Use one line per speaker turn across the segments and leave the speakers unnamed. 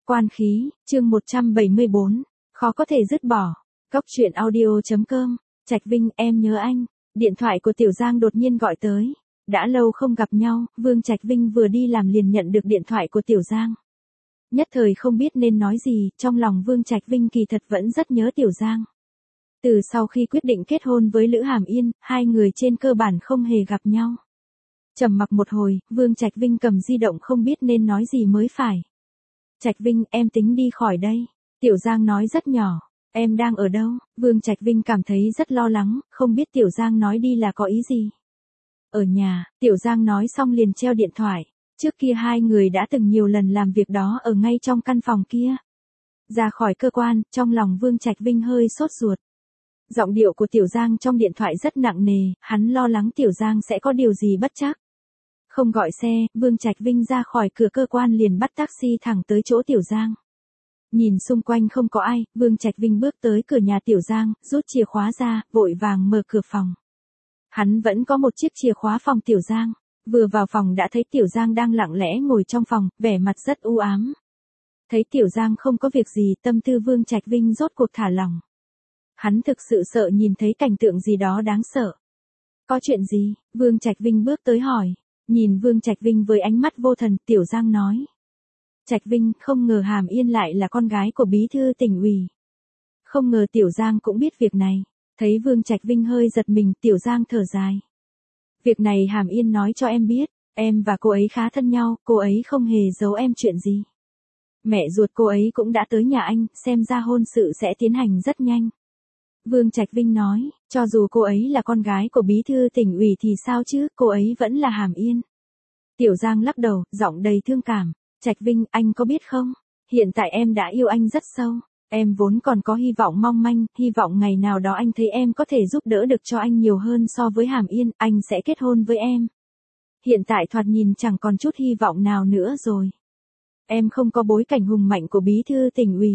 Quan khí, chương 174, khó có thể dứt bỏ. Cóc truyện audio.com, Trạch Vinh, em nhớ anh. Điện thoại của Tiểu Giang đột nhiên gọi tới. Đã lâu không gặp nhau, Vương Trạch Vinh vừa đi làm liền nhận được điện thoại của Tiểu Giang. Nhất thời không biết nên nói gì, trong lòng Vương Trạch Vinh kỳ thật vẫn rất nhớ Tiểu Giang. Từ sau khi quyết định kết hôn với Lữ Hàm Yên, hai người trên cơ bản không hề gặp nhau. Trầm mặc một hồi, Vương Trạch Vinh cầm di động không biết nên nói gì mới phải. Trạch Vinh, em tính đi khỏi đây. Tiểu Giang nói rất nhỏ. Em đang ở đâu? Vương Trạch Vinh cảm thấy rất lo lắng, không biết Tiểu Giang nói đi là có ý gì. Ở nhà, Tiểu Giang nói xong liền treo điện thoại. Trước kia hai người đã từng nhiều lần làm việc đó ở ngay trong căn phòng kia. Ra khỏi cơ quan, trong lòng Vương Trạch Vinh hơi sốt ruột. Giọng điệu của Tiểu Giang trong điện thoại rất nặng nề, hắn lo lắng Tiểu Giang sẽ có điều gì bất trắc. Không gọi xe, Vương Trạch Vinh ra khỏi cửa cơ quan liền bắt taxi thẳng tới chỗ Tiểu Giang. Nhìn xung quanh không có ai, Vương Trạch Vinh bước tới cửa nhà Tiểu Giang, rút chìa khóa ra, vội vàng mở cửa phòng. Hắn vẫn có một chiếc chìa khóa phòng Tiểu Giang. Vừa vào phòng đã thấy Tiểu Giang đang lặng lẽ ngồi trong phòng, vẻ mặt rất u ám. Thấy Tiểu Giang không có việc gì, tâm tư Vương Trạch Vinh rốt cuộc thả lỏng. Hắn thực sự sợ nhìn thấy cảnh tượng gì đó đáng sợ. Có chuyện gì? Vương Trạch Vinh bước tới hỏi. Nhìn Vương Trạch Vinh với ánh mắt vô thần, Tiểu Giang nói. Trạch Vinh, không ngờ Hàm Yên lại là con gái của bí thư tỉnh ủy. Không ngờ Tiểu Giang cũng biết việc này. Thấy Vương Trạch Vinh hơi giật mình, Tiểu Giang thở dài. Việc này Hàm Yên nói cho em biết, em và cô ấy khá thân nhau, cô ấy không hề giấu em chuyện gì. Mẹ ruột cô ấy cũng đã tới nhà anh, xem ra hôn sự sẽ tiến hành rất nhanh. Vương Trạch Vinh nói, cho dù cô ấy là con gái của bí thư tỉnh ủy thì sao chứ, cô ấy vẫn là Hàm Yên. Tiểu Giang lắc đầu, giọng đầy thương cảm. Trạch Vinh, anh có biết không, hiện tại em đã yêu anh rất sâu. Em vốn còn có hy vọng mong manh, hy vọng ngày nào đó anh thấy em có thể giúp đỡ được cho anh nhiều hơn so với Hàm Yên, anh sẽ kết hôn với em. Hiện tại thoạt nhìn chẳng còn chút hy vọng nào nữa rồi. Em không có bối cảnh hùng mạnh của bí thư tỉnh ủy.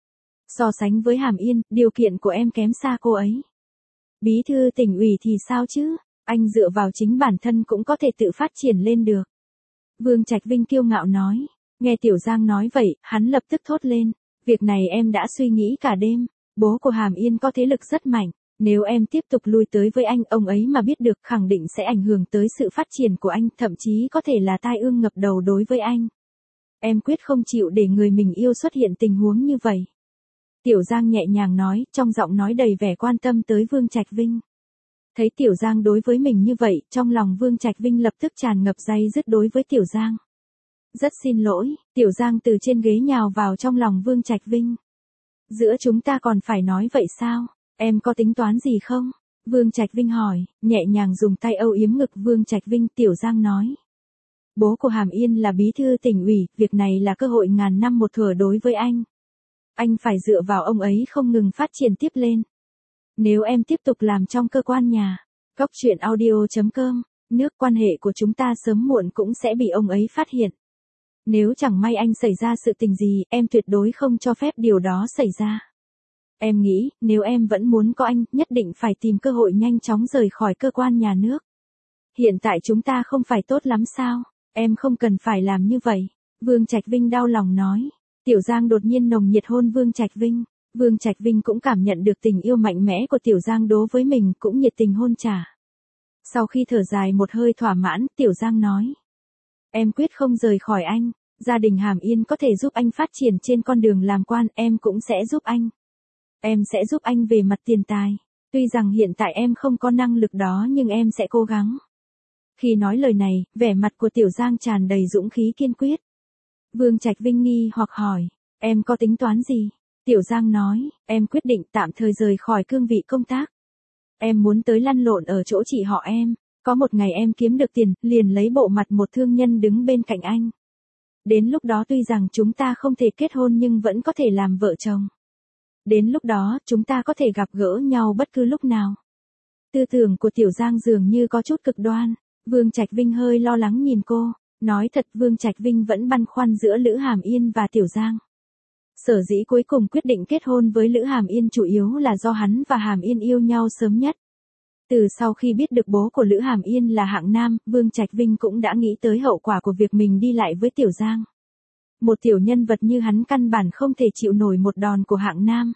So sánh với Hàm Yên, điều kiện của em kém xa cô ấy. Bí thư tỉnh ủy thì sao chứ, anh dựa vào chính bản thân cũng có thể tự phát triển lên được. Vương Trạch Vinh kiêu ngạo nói, nghe Tiểu Giang nói vậy, hắn lập tức thốt lên. Việc này em đã suy nghĩ cả đêm, bố của Hàm Yên có thế lực rất mạnh, nếu em tiếp tục lui tới với anh, ông ấy mà biết được khẳng định sẽ ảnh hưởng tới sự phát triển của anh, thậm chí có thể là tai ương ngập đầu đối với anh. Em quyết không chịu để người mình yêu xuất hiện tình huống như vậy. Tiểu Giang nhẹ nhàng nói, trong giọng nói đầy vẻ quan tâm tới Vương Trạch Vinh. Thấy Tiểu Giang đối với mình như vậy, trong lòng Vương Trạch Vinh lập tức tràn ngập day dứt đối với Tiểu Giang. Rất xin lỗi, Tiểu Giang từ trên ghế nhào vào trong lòng Vương Trạch Vinh. Giữa chúng ta còn phải nói vậy sao? Em có tính toán gì không? Vương Trạch Vinh hỏi, nhẹ nhàng dùng tay âu yếm ngực Vương Trạch Vinh. Tiểu Giang nói. Bố của Hàm Yên là bí thư tỉnh ủy, việc này là cơ hội ngàn năm một thủa đối với anh. Anh phải dựa vào ông ấy không ngừng phát triển tiếp lên. Nếu em tiếp tục làm trong cơ quan nhà, Cóc truyện audio.com, nước quan hệ của chúng ta sớm muộn cũng sẽ bị ông ấy phát hiện. Nếu chẳng may anh xảy ra sự tình gì, em tuyệt đối không cho phép điều đó xảy ra. Em nghĩ, nếu em vẫn muốn có anh, nhất định phải tìm cơ hội nhanh chóng rời khỏi cơ quan nhà nước. Hiện tại chúng ta không phải tốt lắm sao? Em không cần phải làm như vậy. Vương Trạch Vinh đau lòng nói. Tiểu Giang đột nhiên nồng nhiệt hôn Vương Trạch Vinh. Vương Trạch Vinh cũng cảm nhận được tình yêu mạnh mẽ của Tiểu Giang đối với mình, cũng nhiệt tình hôn trả. Sau khi thở dài một hơi thỏa mãn, Tiểu Giang nói. Em quyết không rời khỏi anh, gia đình Hàm Yên có thể giúp anh phát triển trên con đường làm quan, em cũng sẽ giúp anh. Em sẽ giúp anh về mặt tiền tài, tuy rằng hiện tại em không có năng lực đó nhưng em sẽ cố gắng. Khi nói lời này, vẻ mặt của Tiểu Giang tràn đầy dũng khí kiên quyết. Vương Trạch Vinh nghi hoặc hỏi, em có tính toán gì? Tiểu Giang nói, em quyết định tạm thời rời khỏi cương vị công tác. Em muốn tới lăn lộn ở chỗ chị họ em. Có một ngày em kiếm được tiền, liền lấy bộ mặt một thương nhân đứng bên cạnh anh. Đến lúc đó tuy rằng chúng ta không thể kết hôn nhưng vẫn có thể làm vợ chồng. Đến lúc đó, chúng ta có thể gặp gỡ nhau bất cứ lúc nào. Tư tưởng của Tiểu Giang dường như có chút cực đoan. Vương Trạch Vinh hơi lo lắng nhìn cô. Nói thật, Vương Trạch Vinh vẫn băn khoăn giữa Lữ Hàm Yên và Tiểu Giang. Sở dĩ cuối cùng quyết định kết hôn với Lữ Hàm Yên chủ yếu là do hắn và Hàm Yên yêu nhau sớm nhất. Từ sau khi biết được bố của Lữ Hàm Yên là hạng nam, Vương Trạch Vinh cũng đã nghĩ tới hậu quả của việc mình đi lại với Tiểu Giang. Một tiểu nhân vật như hắn căn bản không thể chịu nổi một đòn của hạng nam.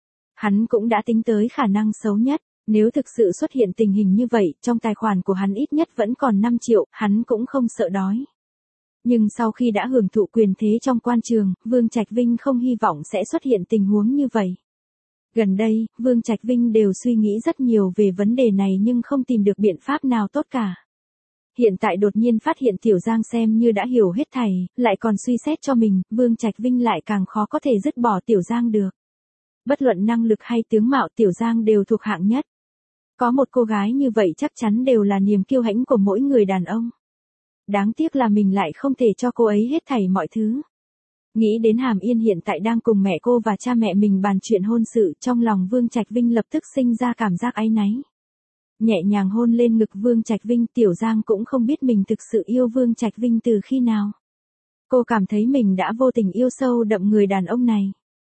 Hắn cũng đã tính tới khả năng xấu nhất, nếu thực sự xuất hiện tình hình như vậy, trong tài khoản của hắn ít nhất vẫn còn 5 triệu, hắn cũng không sợ đói. Nhưng sau khi đã hưởng thụ quyền thế trong quan trường, Vương Trạch Vinh không hy vọng sẽ xuất hiện tình huống như vậy. Gần đây, Vương Trạch Vinh đều suy nghĩ rất nhiều về vấn đề này nhưng không tìm được biện pháp nào tốt cả. Hiện tại đột nhiên phát hiện Tiểu Giang xem như đã hiểu hết thảy, lại còn suy xét cho mình, Vương Trạch Vinh lại càng khó có thể dứt bỏ Tiểu Giang được. Bất luận năng lực hay tướng mạo Tiểu Giang đều thuộc hạng nhất. Có một cô gái như vậy chắc chắn đều là niềm kiêu hãnh của mỗi người đàn ông. Đáng tiếc là mình lại không thể cho cô ấy hết thảy mọi thứ. Nghĩ đến Hàm Yên hiện tại đang cùng mẹ cô và cha mẹ mình bàn chuyện hôn sự, trong lòng Vương Trạch Vinh lập tức sinh ra cảm giác áy náy. Nhẹ nhàng hôn lên ngực Vương Trạch Vinh, Tiểu Giang cũng không biết mình thực sự yêu Vương Trạch Vinh từ khi nào. Cô cảm thấy mình đã vô tình yêu sâu đậm người đàn ông này.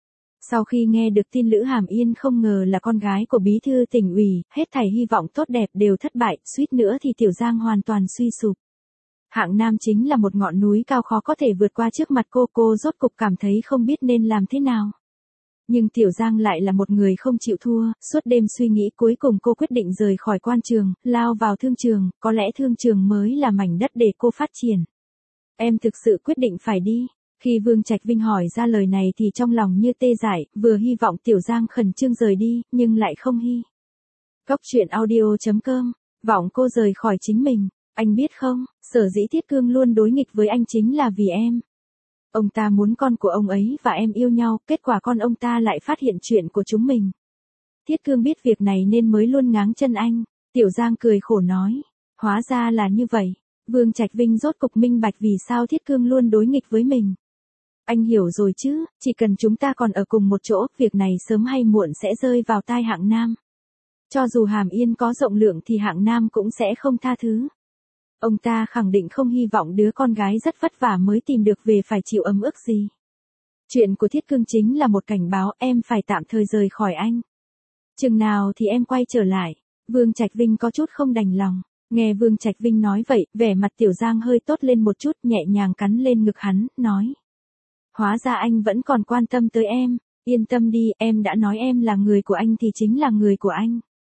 Sau khi nghe được tin Lữ Hàm Yên không ngờ là con gái của bí thư tỉnh ủy, hết thảy hy vọng tốt đẹp đều thất bại, suýt nữa thì Tiểu Giang hoàn toàn suy sụp. Hạng Nam chính là một ngọn núi cao khó có thể vượt qua trước mặt cô rốt cục cảm thấy không biết nên làm thế nào. Nhưng Tiểu Giang lại là một người không chịu thua, suốt đêm suy nghĩ cuối cùng cô quyết định rời khỏi quan trường, lao vào thương trường, có lẽ thương trường mới là mảnh đất để cô phát triển. Em thực sự quyết định phải đi. Khi Vương Trạch Vinh hỏi ra lời này thì trong lòng như tê dại, vừa hy vọng Tiểu Giang khẩn trương rời đi, nhưng lại không hy. Cốc truyện audio.com, vọng cô rời khỏi chính mình. Anh biết không, sở dĩ Thiết Cương luôn đối nghịch với anh chính là vì em. Ông ta muốn con của ông ấy và em yêu nhau, kết quả con ông ta lại phát hiện chuyện của chúng mình. Thiết Cương biết việc này nên mới luôn ngáng chân anh. Tiểu Giang cười khổ nói, hóa ra là như vậy. Vương Trạch Vinh rốt cục minh bạch vì sao Thiết Cương luôn đối nghịch với mình. Anh hiểu rồi chứ, chỉ cần chúng ta còn ở cùng một chỗ, việc này sớm hay muộn sẽ rơi vào tai Hạng Nam. Cho dù Hàm Yên có rộng lượng thì Hạng Nam cũng sẽ không tha thứ. Ông ta khẳng định không hy vọng đứa con gái rất vất vả mới tìm được về phải chịu ấm ức gì. Chuyện của Thiết Cương chính là một cảnh báo em phải tạm thời rời khỏi anh. Chừng nào thì em quay trở lại. Vương Trạch Vinh có chút không đành lòng. Nghe Vương Trạch Vinh nói vậy, vẻ mặt Tiểu Giang hơi tốt lên một chút, nhẹ nhàng cắn lên ngực hắn, nói. Hóa ra anh vẫn còn quan tâm tới em. Yên tâm đi, em đã nói em là người của anh thì chính là người của anh.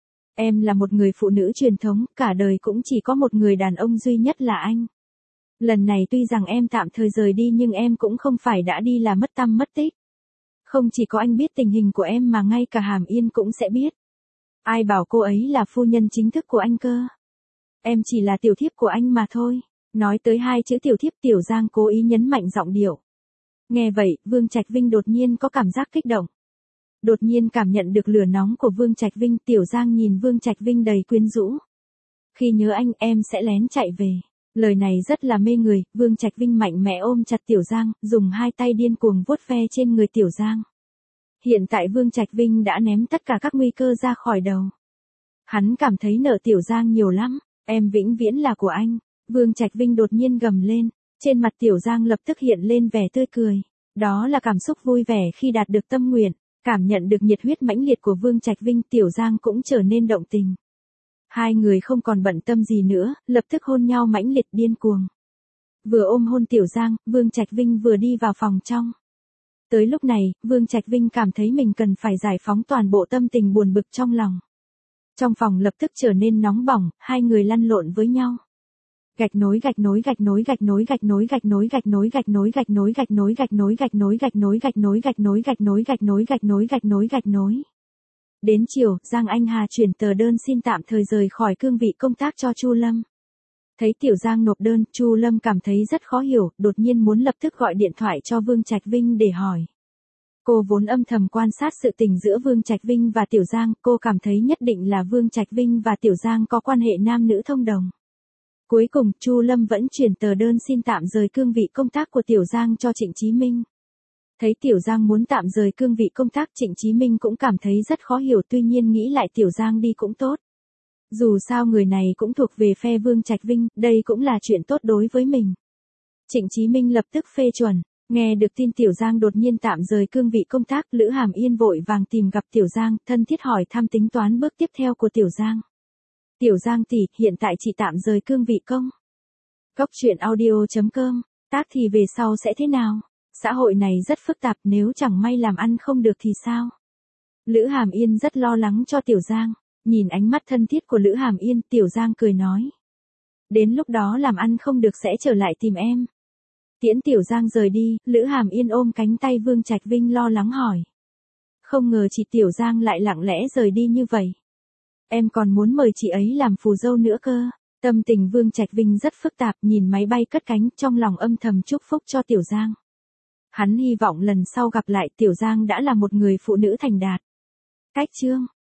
Em là một người phụ nữ truyền thống, cả đời cũng chỉ có một người đàn ông duy nhất là anh. Lần này tuy rằng em tạm thời rời đi nhưng em cũng không phải đã đi là mất tăm mất tích. Không chỉ có anh biết tình hình của em mà ngay cả Hàm Yên cũng sẽ biết. Ai bảo cô ấy là phu nhân chính thức của anh cơ. Em chỉ là tiểu thiếp của anh mà thôi. Nói tới hai chữ tiểu thiếp, Tiểu Giang cố ý nhấn mạnh giọng điệu. Nghe vậy, Vương Trạch Vinh đột nhiên có cảm giác kích động. Đột nhiên cảm nhận được lửa nóng của Vương Trạch Vinh, Tiểu Giang nhìn Vương Trạch Vinh đầy quyến rũ. Khi nhớ anh, em sẽ lén chạy về. Lời này rất là mê người, Vương Trạch Vinh mạnh mẽ ôm chặt Tiểu Giang, dùng hai tay điên cuồng vuốt ve trên người Tiểu Giang. Hiện tại Vương Trạch Vinh đã ném tất cả các nguy cơ ra khỏi đầu. Hắn cảm thấy nợ Tiểu Giang nhiều lắm, em vĩnh viễn là của anh. Vương Trạch Vinh đột nhiên gầm lên, trên mặt Tiểu Giang lập tức hiện lên vẻ tươi cười. Đó là cảm xúc vui vẻ khi đạt được tâm nguyện. Cảm nhận được nhiệt huyết mãnh liệt của Vương Trạch Vinh, Tiểu Giang cũng trở nên động tình. Hai người không còn bận tâm gì nữa, lập tức hôn nhau mãnh liệt điên cuồng. Vừa ôm hôn Tiểu Giang, Vương Trạch Vinh vừa đi vào phòng trong. Tới lúc này, Vương Trạch Vinh cảm thấy mình cần phải giải phóng toàn bộ tâm tình buồn bực trong lòng. Trong phòng lập tức trở nên nóng bỏng, hai người lăn lộn với nhau. Gạch nối gạch nối gạch nối gạch nối gạch nối gạch nối gạch nối gạch nối gạch nối gạch nối gạch nối gạch nối gạch nối gạch nối gạch nối gạch nối gạch nối gạch nối gạch nối gạch nối. Đến chiều, Giang Anh Hà chuyển tờ đơn xin tạm thời rời khỏi cương vị công tác cho Chu Lâm. Thấy Tiểu Giang nộp đơn, Chu Lâm cảm thấy rất khó hiểu, đột nhiên muốn lập tức gọi điện thoại cho Vương Trạch Vinh để hỏi. Cô vốn âm thầm quan sát sự tình giữa Vương Trạch Vinh và Tiểu Giang, cô cảm thấy nhất định là Vương Trạch Vinh và Tiểu Giang có quan hệ nam nữ thông đồng. Cuối cùng, Chu Lâm vẫn chuyển tờ đơn xin tạm rời cương vị công tác của Tiểu Giang cho Trịnh Chí Minh. Thấy Tiểu Giang muốn tạm rời cương vị công tác, Trịnh Chí Minh cũng cảm thấy rất khó hiểu, tuy nhiên nghĩ lại Tiểu Giang đi cũng tốt. Dù sao người này cũng thuộc về phe Vương Trạch Vinh, đây cũng là chuyện tốt đối với mình. Trịnh Chí Minh lập tức phê chuẩn. Nghe được tin Tiểu Giang đột nhiên tạm rời cương vị công tác, Lữ Hàm Yên vội vàng tìm gặp Tiểu Giang, thân thiết hỏi thăm tính toán bước tiếp theo của Tiểu Giang. Tiểu Giang tỷ, hiện tại chị tạm rời cương vị công. Cốc truyện audio.com, tác thì về sau sẽ thế nào? Xã hội này rất phức tạp, nếu chẳng may làm ăn không được thì sao? Lữ Hàm Yên rất lo lắng cho Tiểu Giang. Nhìn ánh mắt thân thiết của Lữ Hàm Yên, Tiểu Giang cười nói. Đến lúc đó làm ăn không được sẽ trở lại tìm em. Tiễn Tiểu Giang rời đi, Lữ Hàm Yên ôm cánh tay Vương Trạch Vinh lo lắng hỏi. Không ngờ chị Tiểu Giang lại lặng lẽ rời đi như vậy. Em còn muốn mời chị ấy làm phù dâu nữa cơ. Tâm tình Vương Trạch Vinh rất phức tạp, nhìn máy bay cất cánh, trong lòng âm thầm chúc phúc cho Tiểu Giang. Hắn hy vọng lần sau gặp lại Tiểu Giang đã là một người phụ nữ thành đạt. Cách chương